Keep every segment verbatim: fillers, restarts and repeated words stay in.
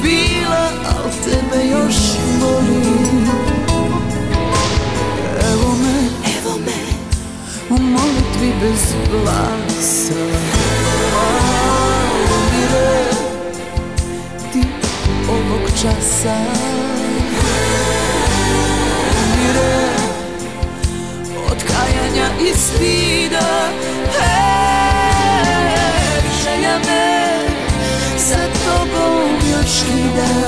bila, al tebe još volim. Evo me, evo me, u molitvi bez glasa. Umire ti ovog časa. Umire od kajanja i stida. Hej, želja me sa tobom još kida.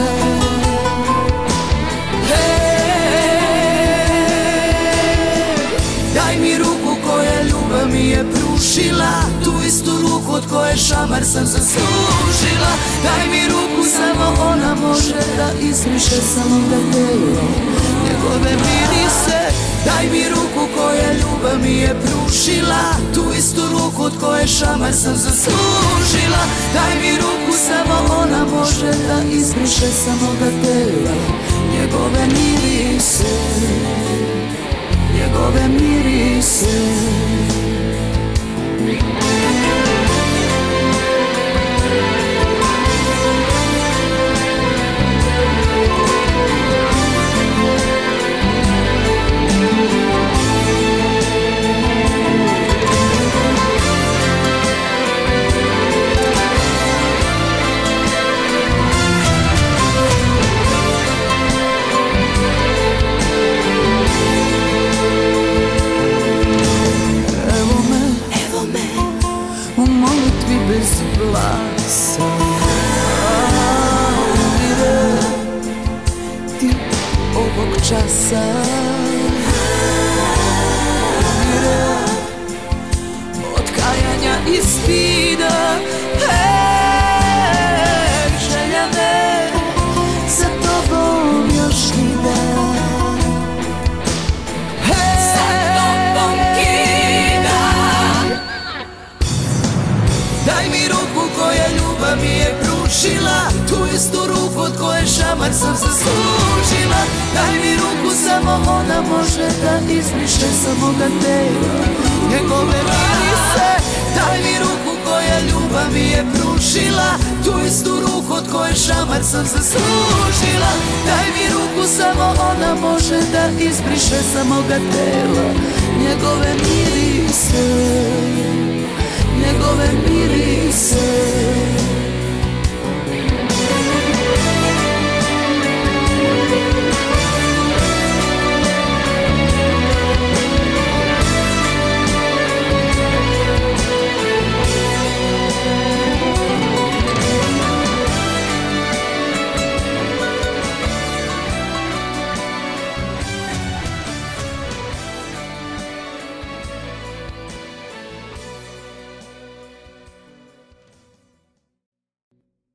Daj mi ruku koja ljubav mi je prušila, tu istu ruku od koje šamar sam zaslužila. Daj mi ruku, samo ona može da izbriše samoga telo, njegove mirise. Daj mi ruku koja ljubav mi je prušila, tu istu ruku od koje šamar sam zaslužila. Daj mi ruku, samo ona može da izbriše samoga tela, njegove mirise, njegove mirise. Bez glasa umire ti ovog časa. Umire od kajanja i stida. Hej, želja me sa tobom još kida. Daj mi ruku koja ljubav mi je prušila, tu istu ruku od koje šamar sam zaslužila. Daj mi ruku, samo ona može da izbriše samoga tela, njegove mirise. Daj mi ruku koja ljubav mi je prušila, tu istu ruku od koje šamar sam zaslužila. Daj mi ruku, samo ona može da izbriše samoga tela, njegove mirise.